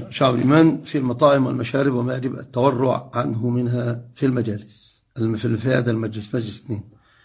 شعب الإيمان في المطاعم والمشارب وما يجب التورع عنه منها في المجالس. في هذا المجلس مجلس 2.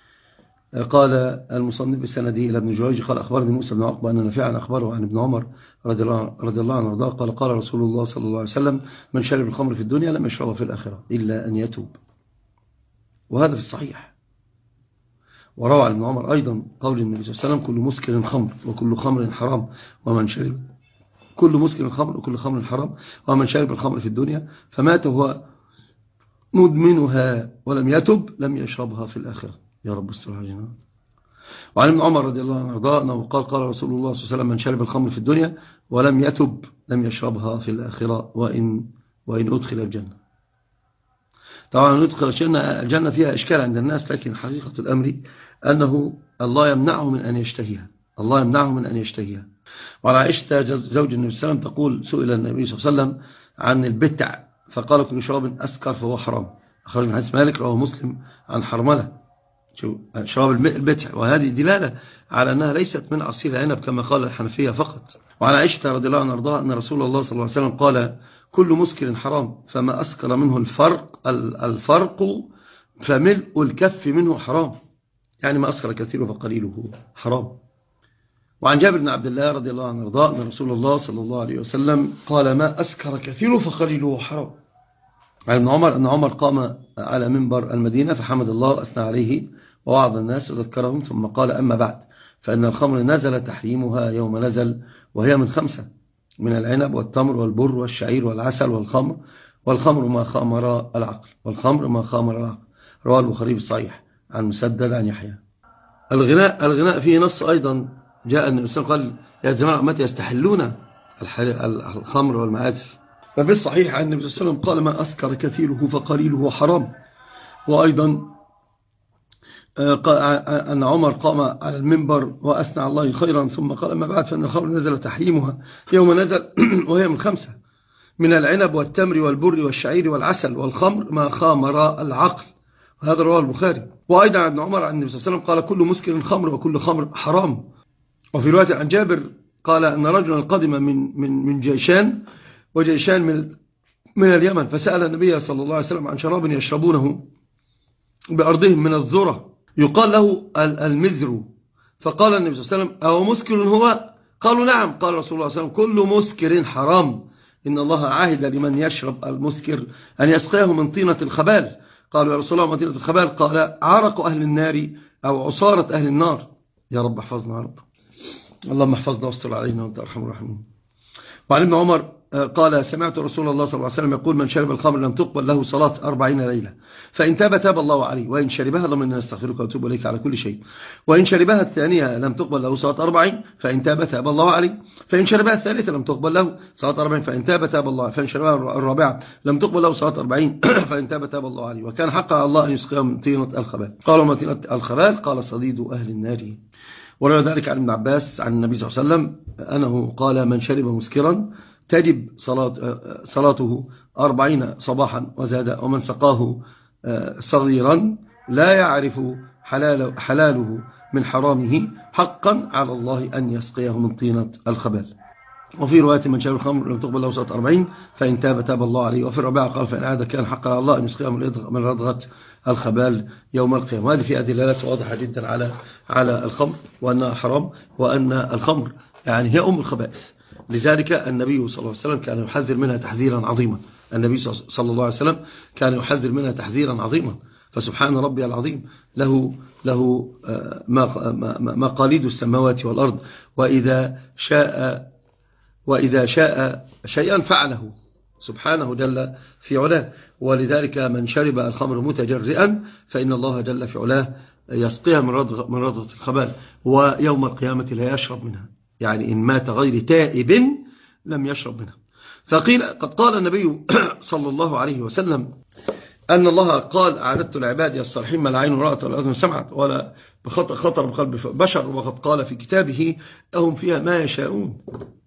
قال المصنف بسنده إلى ابن جريج قال أخبرني موسى بن عقبة أن نافعا أخبره عن ابن عمر رضي الله عنه وارضاه قال قال رسول الله صلى الله عليه وسلم من شرب الخمر في الدنيا لم يشربها في الآخرة إلا أن يتوب. وهذا في الصحيح. وروى عن ابن عمر أيضا قول النبي صلى الله عليه وسلم كل مسكر خمر وكل خمر حرام ومن شرب كل مسكر خمر وكل خمر حرام ومن شرب الخمر في الدنيا فمات هو مدمنها ولم يتب لم يشربها في الآخرة. يا رب استر علينا. وعن ابن عمر رضي الله عنه وارضاه قال قال رسول الله صلى الله عليه وسلم من شرب الخمر في الدنيا ولم يتب لم يشربها في الآخرة وإن أدخل الجنة. طبعا ندخل الجنة فيها إشكال عند الناس، لكن حقيقة الأمر أنه الله يمنعه من أن يشتهيها. الله يمنعه من أن يشتهيها. وعلى عائشة زوج النبي صلى الله عليه وسلم تقول سئل النبي صلى الله عليه وسلم عن البتع فقال كل شراب أسكر فهو حرام. أخرج من حديث مالك رواه مسلم عن حرملة شراب البتع، وهذه دلالة على أنها ليست من عصير العنب كما قال الحنفية فقط. وعلى عائشة رضي الله عنها وارضاها أن رسول الله صلى الله عليه وسلم قال كل مسكر حرام فما أسكر منه الفرق فملء الكف منه حرام، يعني ما أسكر كثيره فقليله حرام. وعن جابر بن عبد الله رضي الله عنه وارضاه أن رسول الله صلى الله عليه وسلم قال ما أسكر كثيره فقليله حرام. عن ابن عمر أن عمر قام على منبر المدينة فحمد الله وأثنى عليه ووعظ الناس وذكرهم ثم قال أما بعد فإن الخمر نزل تحريمها يوم نزل وهي من 5 من العنب والتمر والبر والشعير والعسل والخمر ما خامر العقل رواه البخاري بالصحيح عن مسدد عن يحيى. الغناء فيه نص أيضا جاء أن الإنسان قال يا جماعة متى يستحلون الخمر والمعازف. ففي الصحيح عن النبي صلى الله عليه وسلم قال ما أسكر كثيره فقليله حرام. وأيضا أن عمر قام على المنبر وأثنى على الله خيرا ثم قال أما بعد فإن الخمر نزل تحريمها يوم نزل وهي من 5 من العنب والتمر والبر والشعير والعسل والخمر ما خامر العقل. وهذا رواه البخاري. وأيضا عن ابن عمر عن النبي صلى الله عليه وسلم قال كل مسكر خمر وكل خمر حرام. وفي رواية عن جابر قال أن رجلا قدم من جيشان وجيشان من اليمن فسأل النبي صلى الله عليه وسلم عن شراب يشربونه بأرضهم من الذرة يقال له المزر. فقال النبي صلى الله عليه وسلم أو مسكر هو؟ قالوا نعم. قال رسول الله صلى الله عليه وسلم كل مسكر حرام إن الله عاهد لمن يشرب المسكر أن يسقيه من طينة الخبال. قالوا يا رسول الله من طينة الخبال؟ قال عرق أهل النار أو عصارة أهل النار. يا رب احفظنا يا رب. اللهم احفظنا واستر علينا وانت أرحم الراحمين. وعن ابن عمر قال سمعت رسول الله صلى الله عليه وسلم يقول من شرب الخمر لم تقبل له صلاة 40 ليلة فإن تاب تاب الله عليه وإن شربها اللهم إنا نستغفرك ونتوب إليك على كل شيء وإن شربها الثانية لم تقبل له صلاة 40 فإن تاب تاب الله عليه فإن شربها الثالثة لم تقبل له صلاة 40 فإن تاب تاب الله فإن شربها الرابعة لم تقبل له صلاة 40 فإن تاب تاب الله عليه وكان حق على الله أن يسقيه من طينة الخبال. قالوا ما طينة الخبال؟ قال صديد أهل النار. وروى ذلك عن ابن عباس عن النبي صلى الله عليه وسلم أنه قال من شرب مسكرا تجب صلاته 40 صباحا وزاد ومن سقاه صغيرا لا يعرف حلاله من حرامه حقا على الله أن يسقيه من طينة الخبال. وفي رواية من شرب الخمر لم تقبل له صلاة 40 فإن تاب تاب الله عليه. وفي الرابعة قال فإن عاد كان حقا على الله أن يسقيه من ردغة الخبال يوم القيامة. هذه فيها دلالات واضحة جدا على الخمر وأنها حرام وأن الخمر يعني هي أم الخبائث. لذلك النبي صلى الله عليه وسلم كان يحذر منها تحذيرا عظيما. النبي صلى الله عليه وسلم كان يحذر منها تحذيرا عظيما. فسبحان ربي العظيم له مقاليد السماوات والأرض وإذا شاء شيئا فعله سبحانه جل في علاه. ولذلك من شرب الخمر متجرئا فإن الله جل في علاه يسقيها من رضغة الخبال ويوم القيامة لا يشرب منها، يعني إن مات غير تائب لم يشرب منها. فقيل قد قال النبي صلى الله عليه وسلم أن الله قال أعددت لعبادي الصالحين ما لا عين رأت ولا أذن سمعت ولا خطر بقلب بشر وقد قال في كتابه لهم فيها ما يشاءون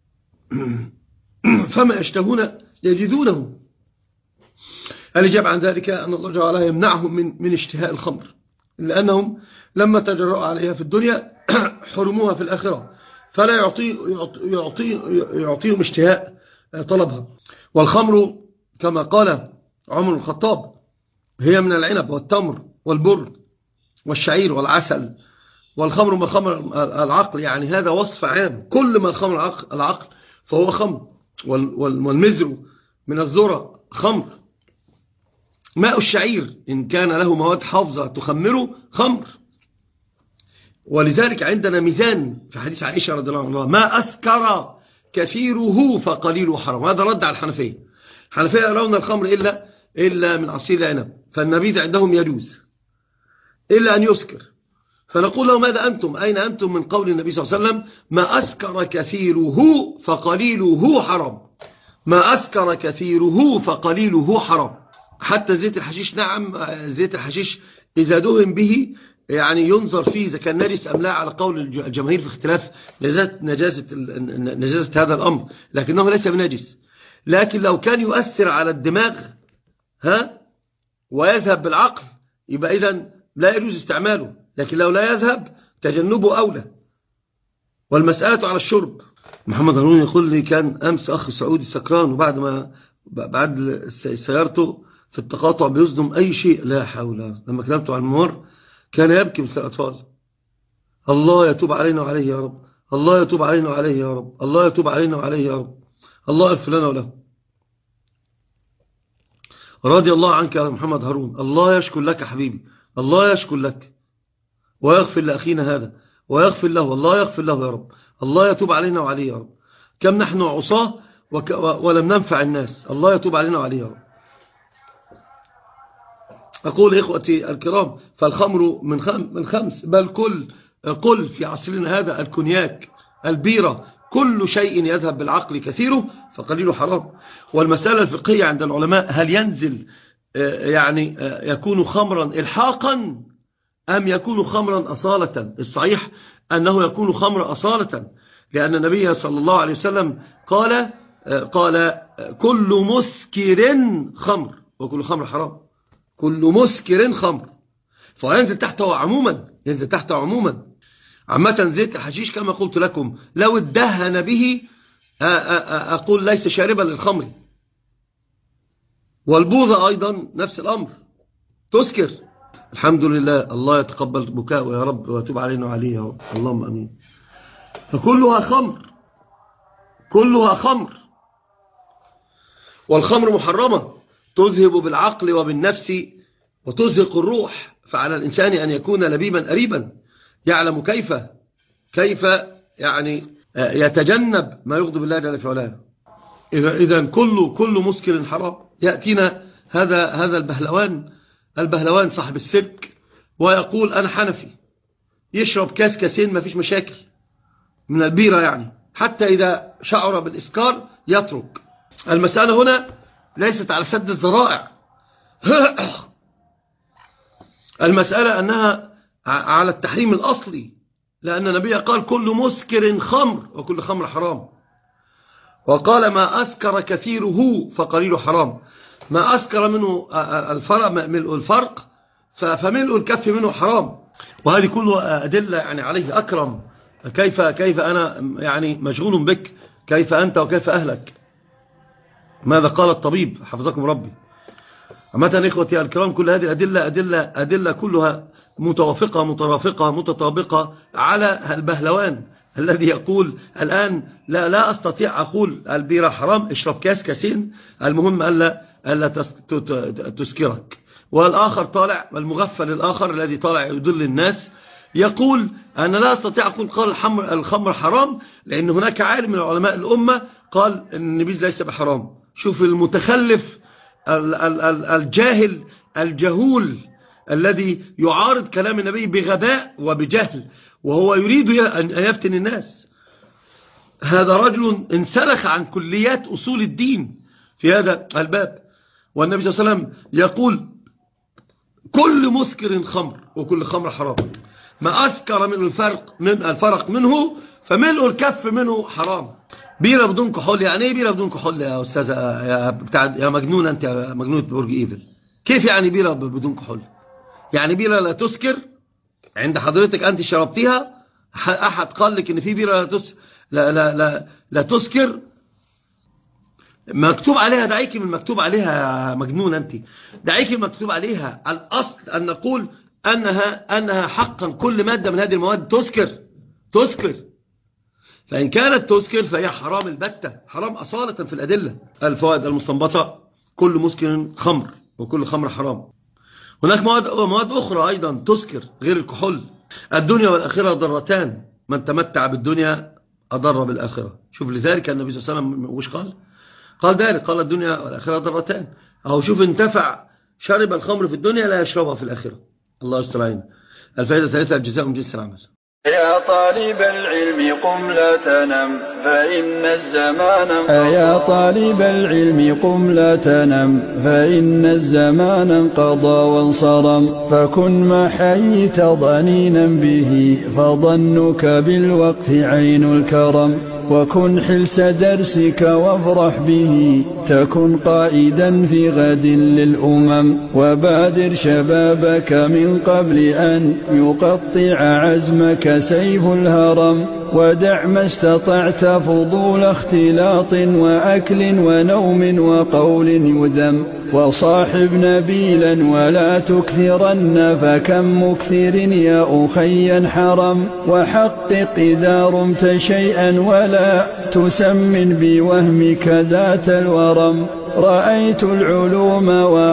فما يشتهون يجدونه. الإجابة عن ذلك أن الله جل وعلا يمنعهم من اشتهاء الخمر لأنهم لما تجرؤوا عليها في الدنيا حرموها في الآخرة فلا يعطيهم اشتهاء طلبها. والخمر كما قال عمر الخطاب هي من العنب والتمر والبر والشعير والعسل، والخمر ما خمر العقل، يعني هذا وصف عام، كل ما خمر العقل فهو خمر. والمزر من الذرة خمر. ماء الشعير إن كان له مواد حافظة تخمره خمر. ولذلك عندنا ميزان في حديث عائشة رضي الله عنها: ما أسكر كثيره فقليله حرام. هذا رد على الحنفية. الحنفية يرون الخمر إلا من عصير العنب، فالنبيذ عندهم يجوز إلا أن يسكر. فنقول له: ماذا أنتم؟ أين أنتم من قول النبي صلى الله عليه وسلم: ما أسكر كثيره فقليله حرام. ما أسكر كثيره فقليله حرام. حتى زيت الحشيش، نعم، زيت الحشيش إذا دهن به يعني ينظر فيه إذا كان نجس أم لا، على قول الجماهير في اختلاف نجاسة هذا الأمر، لكنه ليس بنجس. لكن لو كان يؤثر على الدماغ ويذهب بالعقل يبقى إذن لا يجوز استعماله، لكن لو لا يذهب تجنبه أولى. والمسألة على الشرب. محمد هارون يقول لي: كان أمس أخ سعودي سكران، بعد سيارته في التقاطع بيصدم أي شيء، لا حول. لما كلمته عن الممر كان يبكي مثل الأطفال: الله يتوب علينا وعليه يا رب، الله يتوب علينا وعليه يا رب، الله يتوب علينا وعليه يا رب، الله يغفر لنا وله. رضي الله عنك يا محمد هارون، الله يشكر لك حبيبي، الله يشكر لك ويغفر لأخينا هذا ويغفر له، والله يغفر له يا رب، الله يتوب علينا وعليه يا رب. كم نحن عصاه ولم ننفع الناس، الله يتوب علينا وعليه يا رب. أقول إخوتي الكرام: فالخمر من خمس، بل قل في عصرنا هذا الكونياك، البيرة، كل شيء يذهب بالعقل كثيره فقليله حرام. والمسألة الفقهية عند العلماء: هل ينزل يعني يكون خمرا إلحاقا أم يكون خمرا أصالة؟ الصحيح أنه يكون خمر أصالة، لأن النبي صلى الله عليه وسلم قال كل مسكر خمر وكل خمر حرام. كل مسكر خمر، فينزل تحته عموما، ينزل تحته عموما. عامة زيت الحشيش كما قلت لكم لو ادهن به أقول ليس شاربا للخمر. والبوظة أيضا نفس الأمر، تسكر. الحمد لله، الله يتقبل بكاء يا رب ويتوب علينا وعليه يا رب، اللهم أمين. فكلها خمر، كلها خمر. والخمر محرمة، تذهب بالعقل وبالنفس وتزهق الروح. فعلى الإنسان أن يكون لبيبا أريبا، يعلم كيف يعني يتجنب ما يغضب الله جل في علاه. إذا كل مسكر حرام. يأتينا هذا البهلوان صاحب السلك ويقول: أنا حنفي، يشرب كاسين ما فيش مشاكل من البيرة، يعني حتى إذا شعر بالإسكار يترك. المسألة هنا ليست على سد الذرائع المسألة أنها على التحريم الأصلي، لأن النبي قال: كل مسكر خمر وكل خمر حرام. وقال: ما أسكر كثيره فقليله حرام. ما أسكر منه ملء الفرق فملء الكف منه حرام. وهذه كلها أدلة يعني عليه أكرم. كيف أنا يعني مشغول بك، كيف أنت وكيف أهلك. ماذا قال الطبيب حفظكم ربي. عامة إخوتي الكرام، كل هذه أدلة كلها متوافقة مترافقة متطابقة على البهلوان الذي يقول الآن: لا أستطيع أقول البيرة حرام، اشرب كاسين، المهم ألا تسكرك. والآخر طالع، المغفل الآخر الذي طالع يضل الناس، يقول: أنا لا أستطيع أقول قال الخمر حرام، لأن هناك عالم من علماء الأمة قال أن النبيذ ليس بحرام. شوف المتخلف الجاهل الجهول الذي يعارض كلام النبي بغباء وبجهل، وهو يريد أن يفتن الناس. هذا رجل انسلخ عن كليات أصول الدين في هذا الباب. والنبي صلى الله عليه وسلم يقول: كل مسكر خمر وكل خمر حرام. ما أسكر من الفرق منه فملء الكف منه حرام. بيرة بدون كحول، يعني ايه بيرة بدون كحول يا أستاذ يا مجنون أنت، يا مجنونة برج إيفل؟ كيف يعني بيرة بدون كحول؟ يعني بيرة لا تسكر عند حضرتك أنت شربتيها؟ أحد قال لك إن في بيرة لا تسكر؟ مكتوب عليها، دعيك من مكتوب عليها مجنون أنت، دعيك من مكتوب عليها. الأصل أن نقول أنها حقا كل مادة من هذه المواد تسكر، فإن كانت تسكر فهي حرام البتة، حرام أصالة في الأدلة. الفوائد المستنبطة: كل مسكر خمر، وكل خمر حرام. هناك مواد أخرى أيضا تسكر غير الكحول. الدنيا والآخرة ضرتان، من تمتع بالدنيا أضر بالآخرة. شوف لذلك النبي صلى الله عليه وسلم وش قال ذلك، قال الدنيا والآخرة ضرتان. أو شوف انتفع شرب الخمر في الدنيا لا يشربها في الآخرة. الله يستر. الفائدة الثالثة: الجزاء من جنس العمل. يا طالب العلم قم لا تنم فإن الزمان يا طالب العلم قم لا تنم فإن الزمان انقضى وانصرم، فكن ما حييت ضنينا به فظنك بالوقت عين الكرم، وكن حلس درسك وافرح به تكن قائدا في غد للأمم، وبادر شبابك من قبل أن يقطع عزمك سيف الهرم، ودع ما استطعت فضول اختلاط وأكل ونوم وقول يذم، وصاحب نبيلا ولا تكثرن فكم مكثر يا أخي حرم، وحقق إذا رمت شيئا ولا تسمن بوهمك ذات الورم، رأيت العلوم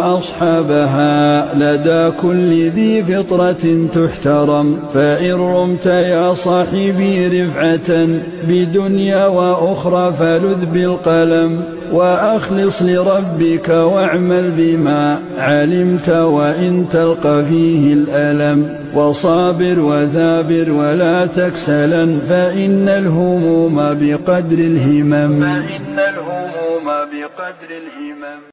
وأصحابها لدى كل ذي فطرة تحترم، فإن رمت يا صاحبي رفعة بدنيا وأخرى فلذ بالقلم، وأخلص لربك واعمل بما علمت وإن تلقى فيه الألم، وصابر وثابر ولا تكسلا فإن الهموم بقدر الهمم.